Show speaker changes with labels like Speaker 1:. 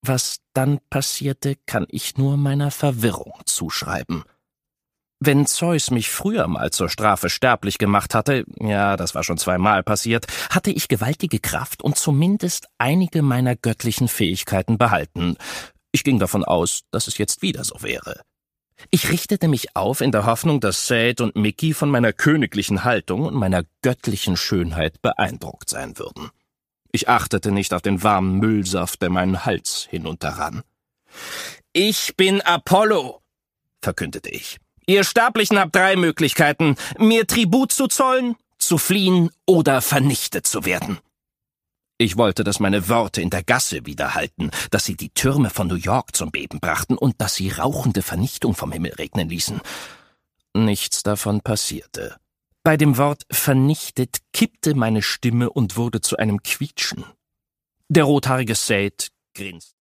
Speaker 1: Was dann passierte, kann ich nur meiner Verwirrung zuschreiben. Wenn Zeus mich früher mal zur Strafe sterblich gemacht hatte, ja, das war schon 2-mal passiert, hatte ich gewaltige Kraft und zumindest einige meiner göttlichen Fähigkeiten behalten. Ich ging davon aus, dass es jetzt wieder so wäre. Ich richtete mich auf in der Hoffnung, dass Seth und Mickey von meiner königlichen Haltung und meiner göttlichen Schönheit beeindruckt sein würden. Ich achtete nicht auf den warmen Müllsaft, der meinen Hals hinunterrann. »Ich bin Apollo«, verkündete ich. »Ihr Sterblichen habt 3 Möglichkeiten, mir Tribut zu zollen, zu fliehen oder vernichtet zu werden.« Ich wollte, dass meine Worte in der Gasse widerhallten, dass sie die Türme von New York zum Beben brachten und dass sie rauchende Vernichtung vom Himmel regnen ließen. Nichts davon passierte. Bei dem Wort »vernichtet« kippte meine Stimme und wurde zu einem Quietschen. Der rothaarige Seth grinste.